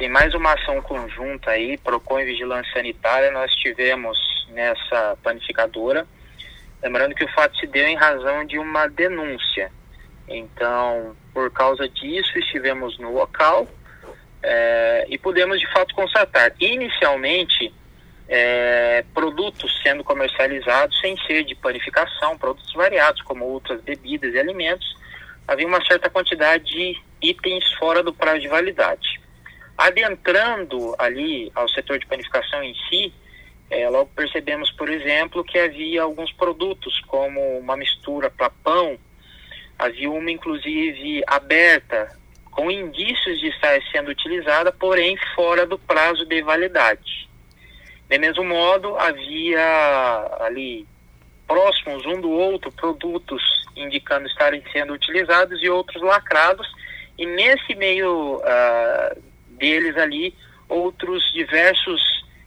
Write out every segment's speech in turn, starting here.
Tem mais uma ação conjunta aí, Procon e Vigilância Sanitária, nós tivemos nessa panificadora. Lembrando que o fato se deu em razão de uma denúncia. Então, por causa disso, estivemos no local e pudemos de fato constatar, inicialmente, produtos sendo comercializados sem ser de panificação, produtos variados, como outras bebidas e alimentos. Havia uma certa quantidade de itens fora do prazo de validade. Adentrando ali ao setor de panificação em si, logo percebemos, por exemplo, que havia alguns produtos, como uma mistura para pão, havia uma inclusive aberta, com indícios de estar sendo utilizada, porém fora do prazo de validade. Do mesmo modo, havia ali próximos um do outro produtos indicando estarem sendo utilizados e outros lacrados, e nesse meio deles ali, outros diversos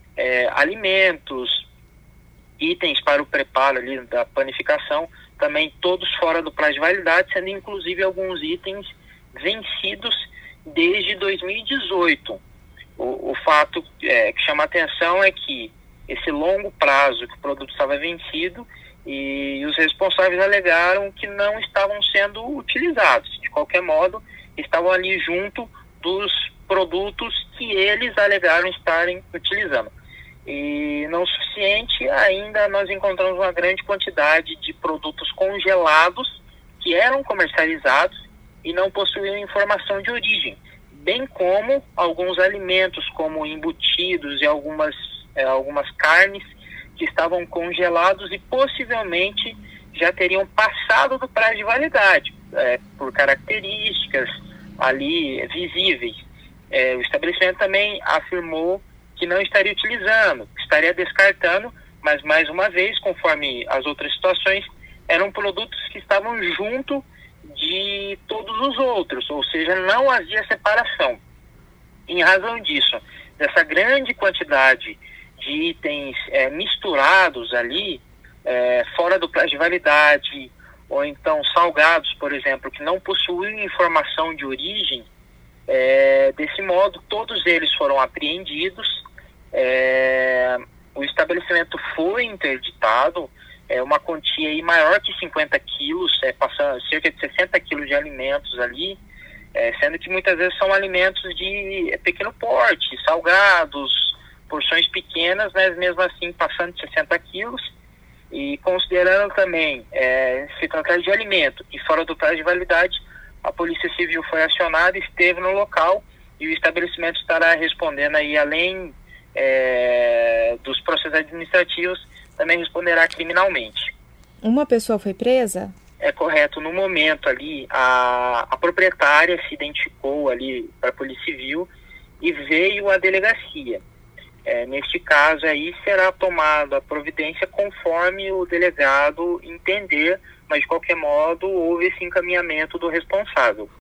alimentos, itens para o preparo ali da panificação, também todos fora do prazo de validade, sendo inclusive alguns itens vencidos desde 2018. O fato que chama a atenção é que esse longo prazo que o produto estava vencido, e os responsáveis alegaram que não estavam sendo utilizados. De qualquer modo, estavam ali junto dos produtos que eles alegaram estarem utilizando. E não o suficiente, ainda nós encontramos uma grande quantidade de produtos congelados que eram comercializados e não possuíam informação de origem, bem como alguns alimentos como embutidos e algumas carnes que estavam congelados e possivelmente já teriam passado do prazo de validade, por características ali visíveis. O estabelecimento também afirmou que não estaria utilizando, estaria descartando, mas mais uma vez, conforme as outras situações, eram produtos que estavam junto de todos os outros, ou seja, não havia separação. Em razão disso, dessa grande quantidade de itens misturados ali, fora do prazo de validade, ou então salgados, por exemplo, que não possuíam informação de origem, desse modo, todos eles foram apreendidos, o estabelecimento foi interditado, uma quantia aí maior que 50 quilos, passando cerca de 60 quilos de alimentos ali, sendo que muitas vezes são alimentos de pequeno porte, salgados, porções pequenas, mas mesmo assim passando de 60 quilos, e considerando também se tratar de alimento e fora do prazo de validade, a Polícia Civil foi acionada, esteve no local e o estabelecimento estará respondendo aí, além dos processos administrativos, também responderá criminalmente. Uma pessoa foi presa? É correto. No momento ali, a proprietária se identificou ali para a Polícia Civil e veio à delegacia. Neste caso aí será tomada a providência conforme o delegado entender, mas de qualquer modo houve esse encaminhamento do responsável.